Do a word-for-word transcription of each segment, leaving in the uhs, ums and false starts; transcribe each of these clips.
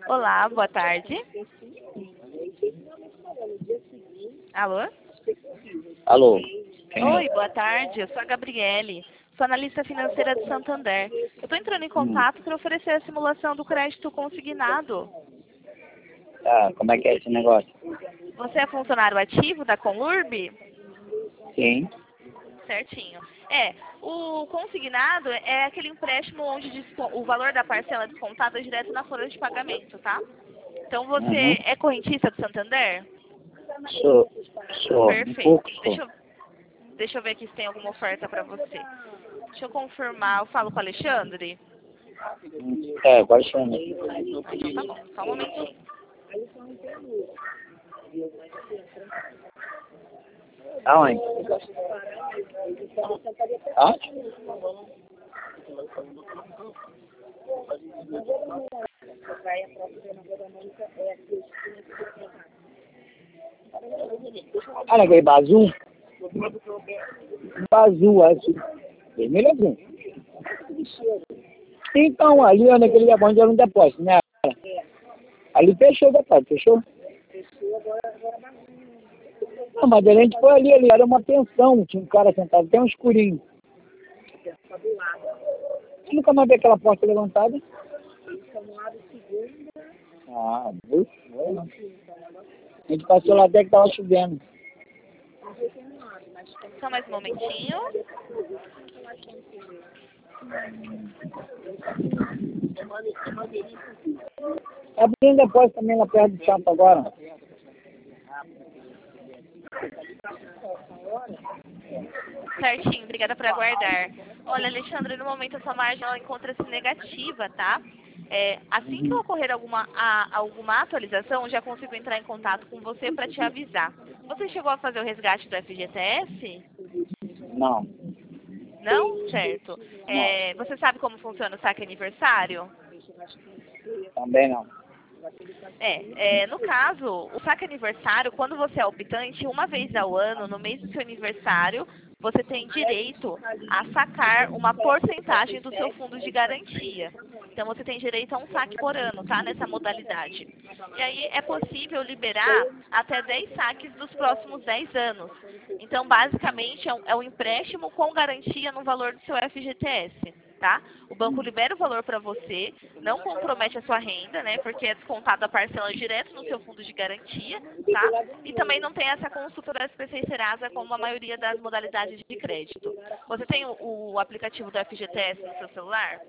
Olá, boa tarde. Alô? Alô? Quem é? Oi, boa tarde. Eu sou a Gabriele, sou analista financeira do Santander. Eu estou entrando em Hum. contato para oferecer a simulação do crédito consignado. Tá, como é que é esse negócio? Você é funcionário ativo da Conurb? Sim. Certinho. É, o consignado é aquele empréstimo onde desco- o valor da parcela é descontada direto na folha de pagamento, tá? Então Uhum. você é correntista do Santander? Sou, sou, um Perfeito. pouco sou. Deixa eu, deixa eu ver aqui se tem alguma oferta para você. Deixa eu confirmar. Eu falo com o Alexandre? Hum, É, qual chama? Ah, então tá bom. Só um momentinho. Aonde? Ah? Olha aquele Bazum. Bazum, acho. Vermelho azul. Então, ali onde aquele depósito era um depósito, né? Ali fechou o depósito, fechou? Não, mas a gente foi ali, ali era uma pensão, tinha um cara sentado, tem um escurinho. Você nunca mais vê aquela porta levantada? Ah, viu? A gente passou lá até que tava chovendo. Só mais um momentinho. Abrindo depósito também lá perto do Chapo agora. Certinho, obrigada por aguardar. Olha, Alexandre, no momento a sua margem ela encontra-se negativa, tá? É, assim que ocorrer alguma, a- alguma atualização, eu já consigo entrar em contato com você para te avisar. Você chegou a fazer o resgate do F G T S? Não, Não? Certo. não, É, você sabe como funciona o saque aniversário? também não. É, é, no caso, o saque aniversário, quando você é optante, uma vez ao ano, no mês do seu aniversário, você tem direito a sacar uma porcentagem do seu fundo de garantia. Então, você tem direito a um saque por ano, tá? Nessa modalidade. E aí, é possível liberar até dez saques dos próximos dez anos. Então, basicamente, é um, é um empréstimo com garantia no valor do seu F G T S. Tá? O banco libera o valor para você, não compromete a sua renda, né? Porque é descontado a parcela direto no seu fundo de garantia, tá? E também não tem essa consulta da S P C e Serasa como a maioria das modalidades de crédito. Você tem o, o aplicativo do F G T S no seu celular?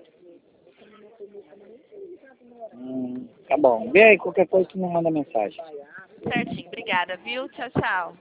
Hum, tá bom. Vê aí qualquer coisa que me manda mensagem. Certinho, obrigada, viu? Tchau, tchau.